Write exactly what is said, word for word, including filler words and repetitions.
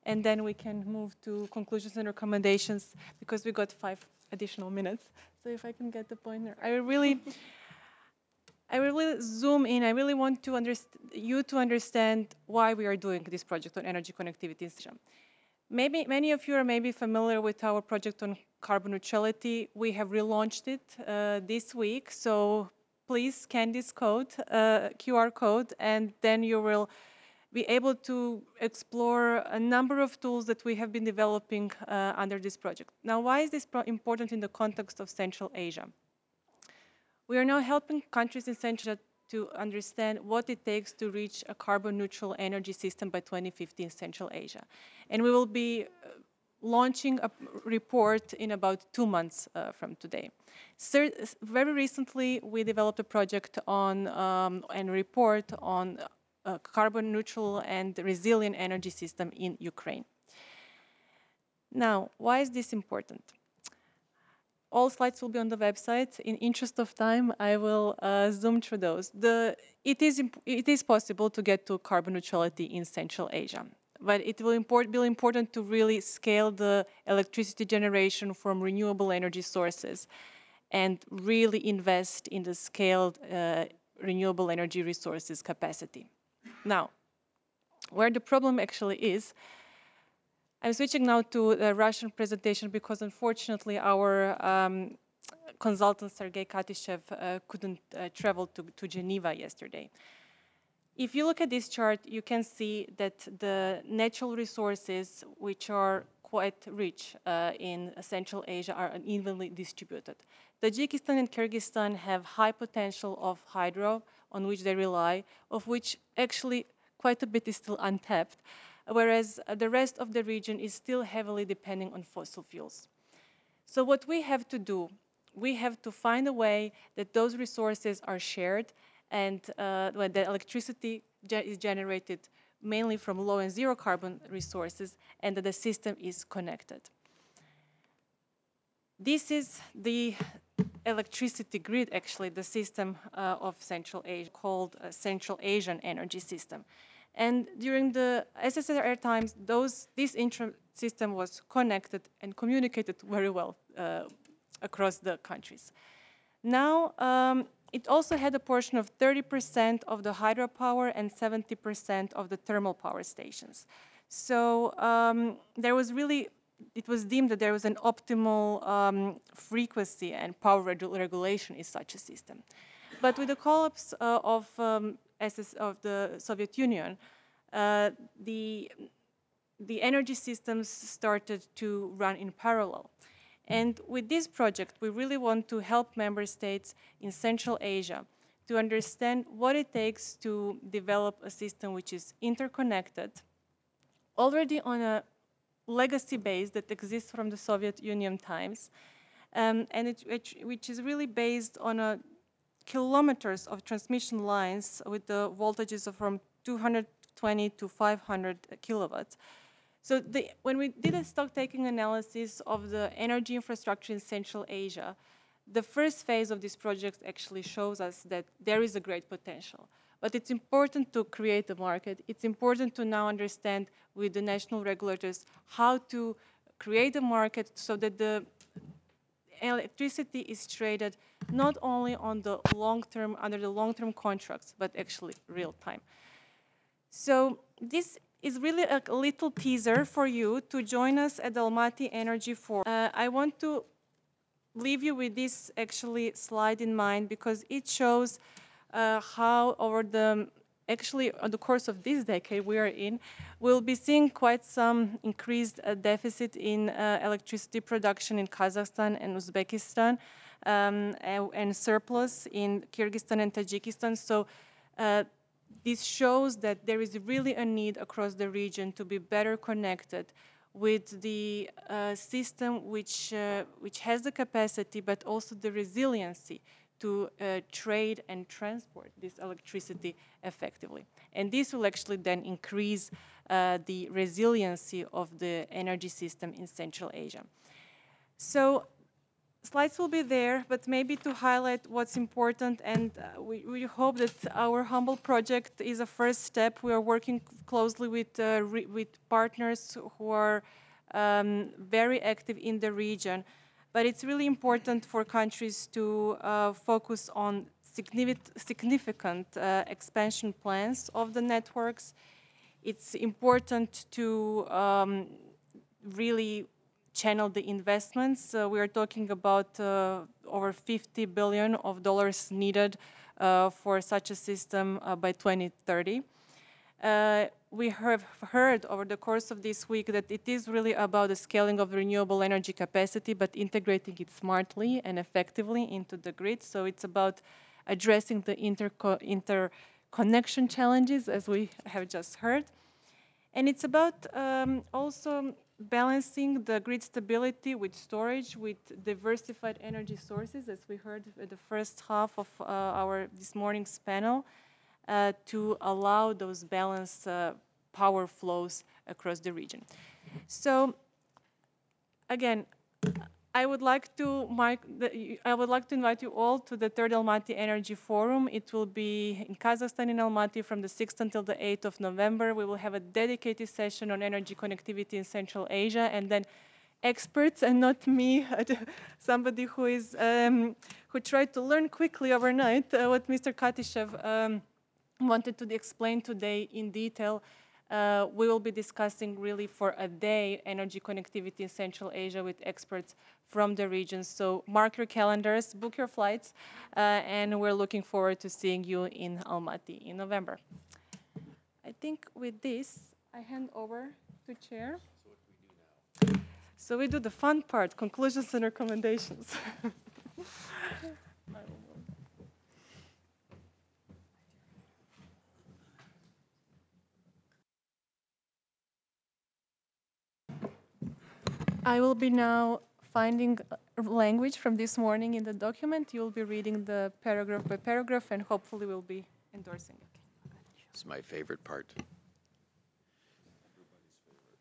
and then we can move to conclusions and recommendations because we got five additional minutes. So if I can get the pointer, I really, I really zoom in. I really want to you to understand why we are doing this project on energy connectivity system. Maybe many of you are maybe familiar with our project on carbon neutrality. We have relaunched it uh, this week, so please scan this code, uh, Q R code, and then you will be able to explore a number of tools that we have been developing uh, under this project. Now, why is this important in the context of Central Asia? We are now helping countries in Central Asia to understand what it takes to reach a carbon neutral energy system by twenty fifty in Central Asia. And we will be uh, launching a report in about two months uh, from today. So, very recently, we developed a project on um, and report on a carbon neutral and resilient energy system in Ukraine. Now, why is this important? All slides will be on the website. In interest of time, I will uh, zoom through those. The, it, is it is possible to get to carbon neutrality in Central Asia, but it will import, be important to really scale the electricity generation from renewable energy sources and really invest in the scaled uh, renewable energy resources capacity. Now, where the problem actually is, I'm switching now to the Russian presentation because unfortunately our um, consultant Sergei Katishev uh, couldn't uh, travel to, to Geneva yesterday. If you look at this chart, you can see that the natural resources, which are quite rich uh, in Central Asia, are unevenly distributed. Tajikistan and Kyrgyzstan have high potential of hydro on which they rely, of which actually quite a bit is still untapped, whereas uh, the rest of the region is still heavily depending on fossil fuels. So what we have to do, we have to find a way that those resources are shared and uh, when the electricity ge is generated mainly from low and zero carbon resources and that the system is connected. This is the electricity grid, actually, the system uh, of Central Asia, called uh, Central Asian Energy System. And during the S S R R times, those, this intra-system was connected and communicated very well uh, across the countries. Now, um, it also had a portion of thirty percent of the hydropower and seventy percent of the thermal power stations. So um, there was really, it was deemed that there was an optimal um, frequency and power regu regulation in such a system. But with the collapse uh, of, um, S S of the Soviet Union, uh, the, the energy systems started to run in parallel. And with this project, we really want to help member states in Central Asia to understand what it takes to develop a system which is interconnected, already on a legacy base that exists from the Soviet Union times, um, and it, which, which is really based on a kilometers of transmission lines with the voltages of from two hundred twenty to five hundred kilowatts. So the, when we did a stock taking analysis of the energy infrastructure in Central Asia, the first phase of this project actually shows us that there is a great potential. But it's important to create a market. It's important to now understand with the national regulators how to create a market so that the electricity is traded not only on the long term, under the long-term contracts, but actually real time. So this is really a little teaser for you to join us at the Almaty Energy Forum. Uh, I want to leave you with this actually slide in mind because it shows uh, how over the actually on the course of this decade we are in, we'll be seeing quite some increased uh, deficit in uh, electricity production in Kazakhstan and Uzbekistan um, and, and surplus in Kyrgyzstan and Tajikistan. So uh, this shows that there is really a need across the region to be better connected with the uh, system which, uh, which has the capacity but also the resiliency to uh, trade and transport this electricity effectively. And this will actually then increase uh, the resiliency of the energy system in Central Asia. So Slides will be there, but maybe to highlight what's important, and uh, we, we hope that our humble project is a first step. We are working closely with, uh, with partners who are um, very active in the region, but it's really important for countries to uh, focus on significant, significant uh, expansion plans of the networks. It's important to um, really channel the investments. Uh, we are talking about uh, over fifty billion of dollars needed uh, for such a system uh, by twenty thirty. Uh, we have heard over the course of this week that it is really about the scaling of renewable energy capacity, but integrating it smartly and effectively into the grid. So it's about addressing the interco interconnection challenges, as we have just heard. And it's about um, also balancing the grid stability with storage, with diversified energy sources, as we heard at the first half of uh, our this morning's panel, uh, to allow those balanced uh, power flows across the region. So again, I would like to Mike, the, I would like to invite you all to the third Almaty Energy Forum. It will be in Kazakhstan in Almaty from the sixth until the eighth of November. We will have a dedicated session on energy connectivity in Central Asia, and then experts, and not me, somebody who is um, who tried to learn quickly overnight uh, what Mister Katishev um, wanted to explain today in detail. Uh, we will be discussing really for a day energy connectivity in Central Asia with experts from the region. So mark your calendars, book your flights, uh, and we're looking forward to seeing you in Almaty in November. I think with this, I hand over to Chair. So we do the fun part, conclusions and recommendations. I will be now finding language from this morning in the document. You'll be reading the paragraph by paragraph, and hopefully we'll be endorsing it. It's my favorite part.